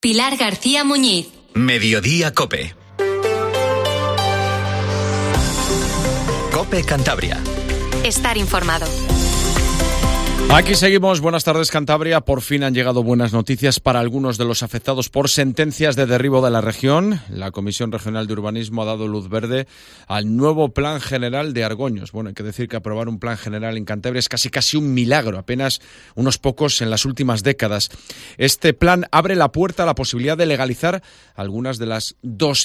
Pilar García Muñiz. Mediodía COPE. COPE Cantabria. Estar informado. Aquí seguimos. Buenas tardes, Cantabria. Por fin han llegado buenas noticias para algunos de los afectados por sentencias de derribo de la región. La Comisión Regional de Urbanismo ha dado luz verde al nuevo Plan General de Argoños. Bueno, hay que decir que aprobar un plan general en Cantabria es casi un milagro, apenas unos pocos en las últimas décadas. Este plan abre la puerta a la posibilidad de legalizar algunas de las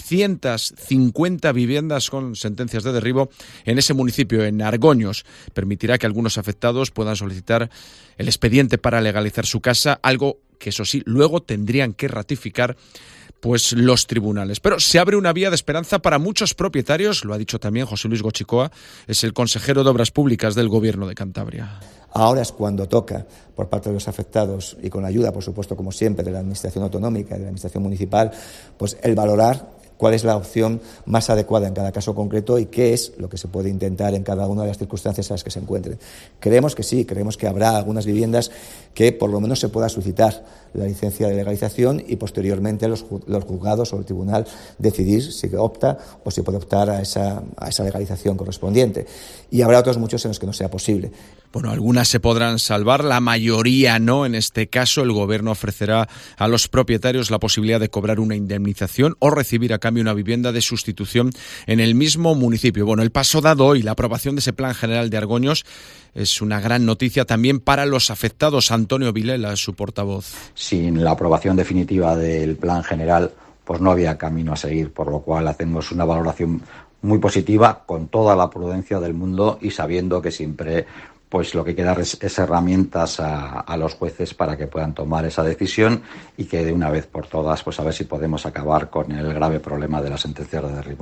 250 viviendas con sentencias de derribo en ese municipio, en Argoños. Permitirá que algunos afectados puedan solicitar el expediente para legalizar su casa, algo que eso sí, luego tendrían que ratificar pues los tribunales. Pero se abre una vía de esperanza para muchos propietarios, lo ha dicho también José Luis Gochicoa, es el consejero de Obras Públicas del Gobierno de Cantabria. Ahora es cuando toca, por parte de los afectados y con la ayuda, por supuesto, como siempre, de la Administración Autonómica y de la Administración Municipal, pues el valorar cuál es la opción más adecuada en cada caso concreto y qué es lo que se puede intentar en cada una de las circunstancias en las que se encuentren. Creemos que sí, creemos que habrá algunas viviendas que por lo menos se pueda solicitar la licencia de legalización y posteriormente los juzgados o el tribunal decidir si opta o si puede optar a esa legalización correspondiente. Y habrá otros muchos en los que no sea posible. Bueno, algunas se podrán salvar, la mayoría no. En este caso, el Gobierno ofrecerá a los propietarios la posibilidad de cobrar una indemnización o recibir a cambio una vivienda de sustitución en el mismo municipio. Bueno, el paso dado hoy, la aprobación de ese Plan General de Argoños, es una gran noticia también para los afectados. Antonio Vilela, su portavoz. Sin la aprobación definitiva del Plan General, pues no había camino a seguir, por lo cual hacemos una valoración muy positiva, con toda la prudencia del mundo y sabiendo que siempre pues lo que queda es herramientas a los jueces para que puedan tomar esa decisión y que de una vez por todas pues a ver si podemos acabar con el grave problema de las sentencias de derribo.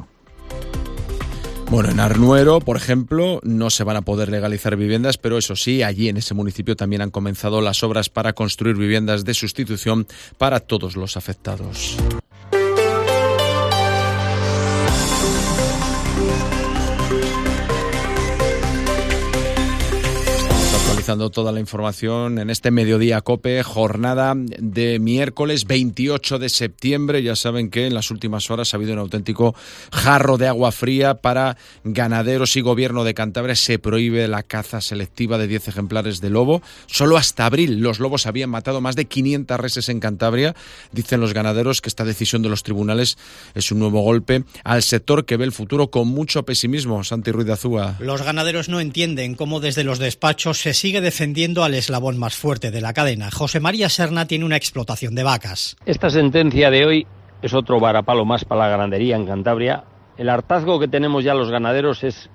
Bueno, en Arnuero, por ejemplo, no se van a poder legalizar viviendas, pero eso sí, allí en ese municipio también han comenzado las obras para construir viviendas de sustitución para todos los afectados. Toda la información en este Mediodía COPE, jornada de miércoles 28 de septiembre. Ya saben que en las últimas horas ha habido un auténtico jarro de agua fría para ganaderos y Gobierno de Cantabria. Se prohíbe la caza selectiva de 10 ejemplares de lobo. Solo hasta abril los lobos habían matado más de 500 reses en Cantabria. Dicen los ganaderos que esta decisión de los tribunales es un nuevo golpe al sector que ve el futuro con mucho pesimismo. Santi Ruiz de Azúa. Los ganaderos no entienden cómo desde los despachos se sigue defendiendo al eslabón más fuerte de la cadena. José María Serna tiene una explotación de vacas. Esta sentencia de hoy es otro varapalo más para la ganadería en Cantabria. El hartazgo que tenemos ya los ganaderos es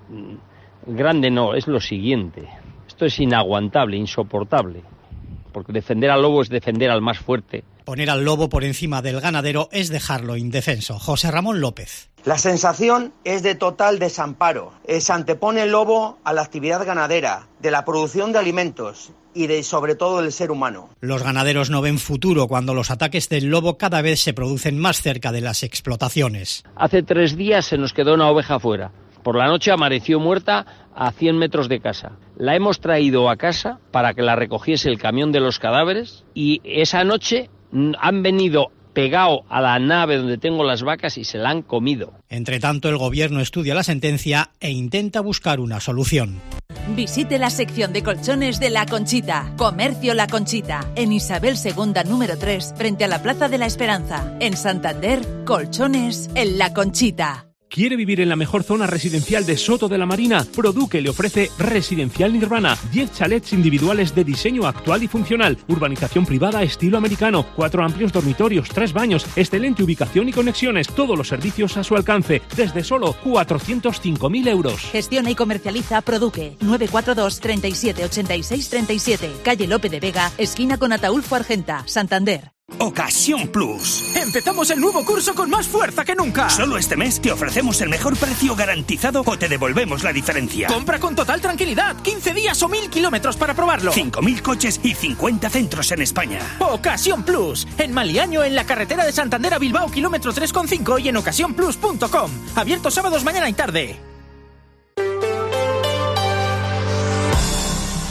grande, no, es lo siguiente. Esto es inaguantable, insoportable, porque defender al lobo es defender al más fuerte. Poner al lobo por encima del ganadero es dejarlo indefenso. José Ramón López. La sensación es de total desamparo. Se antepone el lobo a la actividad ganadera, de la producción de alimentos y sobre todo del ser humano. Los ganaderos no ven futuro cuando los ataques del lobo cada vez se producen más cerca de las explotaciones. Hace 3 días se nos quedó una oveja fuera. Por la noche amaneció muerta a 100 metros de casa. La hemos traído a casa para que la recogiese el camión de los cadáveres y esa noche han venido pegado a la nave donde tengo las vacas y se la han comido. Entre tanto, el Gobierno estudia la sentencia e intenta buscar una solución. Visite la sección de colchones de La Conchita. Comercio La Conchita. En Isabel II, número 3, frente a la Plaza de la Esperanza. En Santander, colchones en La Conchita. ¿Quiere vivir en la mejor zona residencial de Soto de la Marina? Produque le ofrece Residencial Nirvana. 10 chalets individuales de diseño actual y funcional. Urbanización privada estilo americano. 4 amplios dormitorios, 3 baños. Excelente ubicación y conexiones. Todos los servicios a su alcance. Desde solo 405.000 euros. Gestiona y comercializa Produque. 942 37 86 37. Calle Lope de Vega, esquina con Ataúlfo Argenta, Santander. Ocasión Plus. Empezamos el nuevo curso con más fuerza que nunca. Solo este mes te ofrecemos el mejor precio garantizado o te devolvemos la diferencia. Compra con total tranquilidad. 15 días o 1.000 kilómetros para probarlo. 5.000 coches y 50 centros en España. Ocasión Plus. En Maliaño, en la carretera de Santander a Bilbao, kilómetro 3,5 y en ocasiónplus.com. Abierto sábados, mañana y tarde.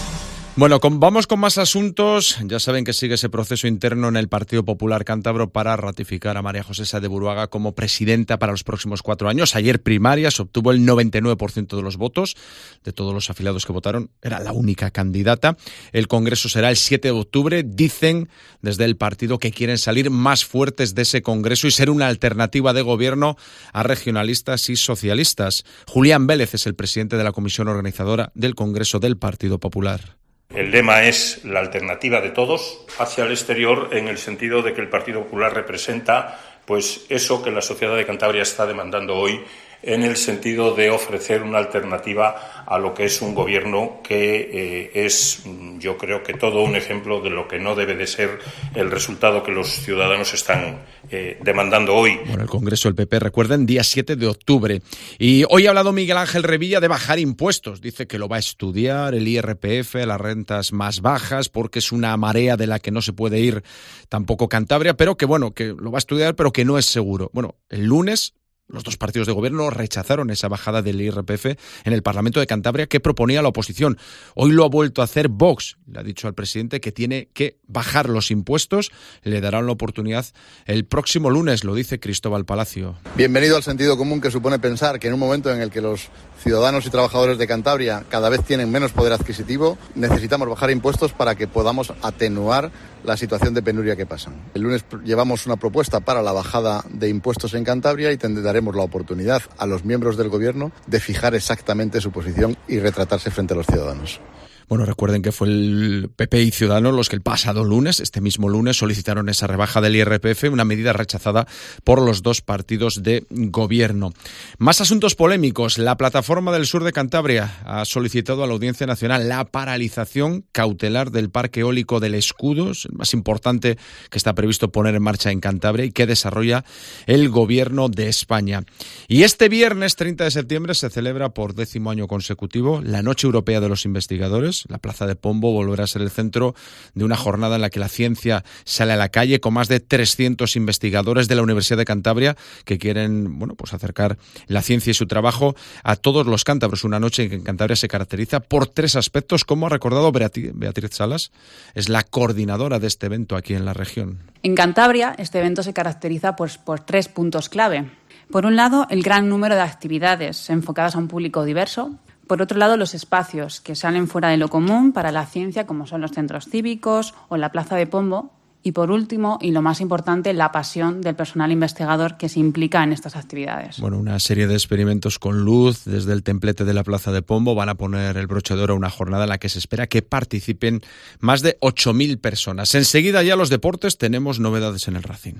Bueno, vamos con más asuntos. Ya saben que sigue ese proceso interno en el Partido Popular Cántabro para ratificar a María José Sáez de Buruaga como presidenta para los próximos 4 años. Ayer primarias, obtuvo el 99% de los votos de todos los afiliados que votaron. Era la única candidata. El Congreso será el 7 de octubre. Dicen desde el partido que quieren salir más fuertes de ese Congreso y ser una alternativa de gobierno a regionalistas y socialistas. Julián Vélez es el presidente de la comisión organizadora del Congreso del Partido Popular. El lema es la alternativa de todos hacia el exterior, en el sentido de que el Partido Popular representa pues eso que la sociedad de Cantabria está demandando hoy, en el sentido de ofrecer una alternativa a lo que es un gobierno que es, yo creo que todo un ejemplo de lo que no debe de ser el resultado que los ciudadanos están demandando hoy. Bueno, el Congreso del PP, recuerden, día 7 de octubre. Y hoy ha hablado Miguel Ángel Revilla de bajar impuestos. Dice que lo va a estudiar, el IRPF, las rentas más bajas, porque es una marea de la que no se puede ir tampoco Cantabria, pero que bueno, que lo va a estudiar, pero que no es seguro. Bueno, el lunes los dos partidos de gobierno rechazaron esa bajada del IRPF en el Parlamento de Cantabria que proponía la oposición. Hoy lo ha vuelto a hacer Vox. Le ha dicho al presidente que tiene que bajar los impuestos. Le darán la oportunidad el próximo lunes, lo dice Cristóbal Palacio. Bienvenido al sentido común que supone pensar que en un momento en el que los ciudadanos y trabajadores de Cantabria cada vez tienen menos poder adquisitivo, necesitamos bajar impuestos para que podamos atenuar la situación de penuria que pasan. El lunes llevamos una propuesta para la bajada de impuestos en Cantabria y daremos la oportunidad a los miembros del gobierno de fijar exactamente su posición y retratarse frente a los ciudadanos. Bueno, recuerden que fue el PP y Ciudadanos los que el pasado lunes, este mismo lunes, solicitaron esa rebaja del IRPF, una medida rechazada por los dos partidos de gobierno. Más asuntos polémicos. La Plataforma del Sur de Cantabria ha solicitado a la Audiencia Nacional la paralización cautelar del Parque Eólico del Escudos, el más importante que está previsto poner en marcha en Cantabria y que desarrolla el Gobierno de España. Y este viernes 30 de septiembre se celebra por 10º año consecutivo la Noche Europea de los Investigadores. La Plaza de Pombo volverá a ser el centro de una jornada en la que la ciencia sale a la calle con más de 300 investigadores de la Universidad de Cantabria que quieren, bueno, pues acercar la ciencia y su trabajo a todos los cántabros. Una noche en que Cantabria se caracteriza por 3 aspectos, como ha recordado Beatriz Salas, es la coordinadora de este evento aquí en la región. En Cantabria, este evento se caracteriza pues, por 3 puntos clave. Por un lado, el gran número de actividades enfocadas a un público diverso. Por otro lado, los espacios que salen fuera de lo común para la ciencia, como son los centros cívicos o la Plaza de Pombo. Y por último, y lo más importante, la pasión del personal investigador que se implica en estas actividades. Bueno, una serie de experimentos con luz desde el templete de la Plaza de Pombo van a poner el broche de oro a una jornada en la que se espera que participen más de 8.000 personas. Enseguida ya los deportes, tenemos novedades en el Racing.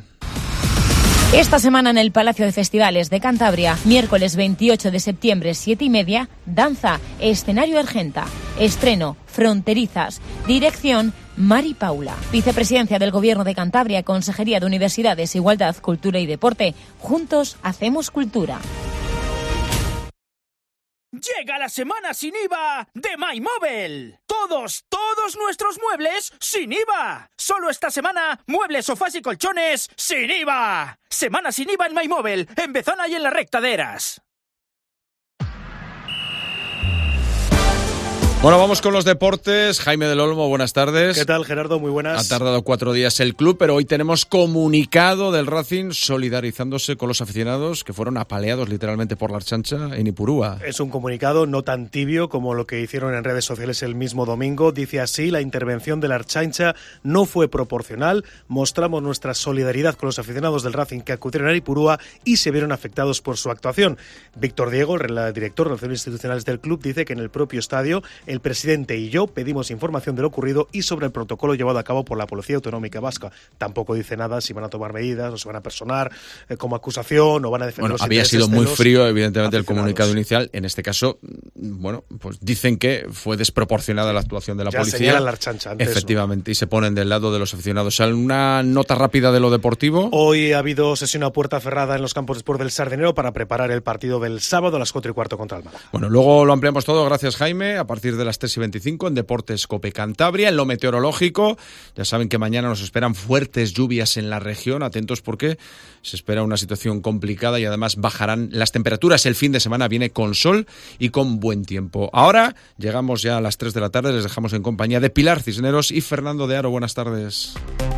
Esta semana en el Palacio de Festivales de Cantabria, miércoles 28 de septiembre, 7:30, danza, escenario Argenta, estreno, Fronterizas, dirección, Mari Paula. Vicepresidencia del Gobierno de Cantabria, Consejería de Universidades, Igualdad, Cultura y Deporte. Juntos hacemos cultura. Llega la semana sin IVA de MyMobile. Todos nuestros muebles sin IVA. Solo esta semana, muebles, sofás y colchones sin IVA. Semana sin IVA en MyMobile, en Bezana y en la Recta de Eras. Bueno, vamos con los deportes. Jaime del Olmo, buenas tardes. ¿Qué tal, Gerardo? Muy buenas. Ha tardado 4 días el club, pero hoy tenemos comunicado del Racing solidarizándose con los aficionados que fueron apaleados literalmente por la Archancha en Ipurúa. Es un comunicado no tan tibio como lo que hicieron en redes sociales el mismo domingo. Dice así: la intervención de la Archancha no fue proporcional. Mostramos nuestra solidaridad con los aficionados del Racing que acudieron a Ipurúa y se vieron afectados por su actuación. Víctor Diego, el director de Relaciones Institucionales del club, dice que en el propio estadio el presidente y yo pedimos información de lo ocurrido y sobre el protocolo llevado a cabo por la Policía Autonómica Vasca. Tampoco dice nada si van a tomar medidas o se van a personar como acusación o van a defender los había sido muy muy frío, evidentemente, el comunicado inicial. En este caso, bueno, pues dicen que fue desproporcionada la actuación de la policía. Señalan la Archancha antes, efectivamente, ¿no? Y se ponen del lado de los aficionados. Una nota rápida de lo deportivo. Hoy ha habido sesión a puerta cerrada en los campos de sport del Sardinero para preparar el partido del sábado a las 4:15 contra el Málaga. Bueno, luego lo ampliamos todo. Gracias, Jaime. A partir de de las 3:25 en Deportes COPE Cantabria. En lo meteorológico, ya saben que mañana nos esperan fuertes lluvias en la región. Atentos porque se espera una situación complicada y además bajarán las temperaturas. El fin de semana viene con sol y con buen tiempo. Ahora llegamos ya a las 3 de la tarde. Les dejamos en compañía de Pilar Cisneros y Fernando de Aro. Buenas tardes.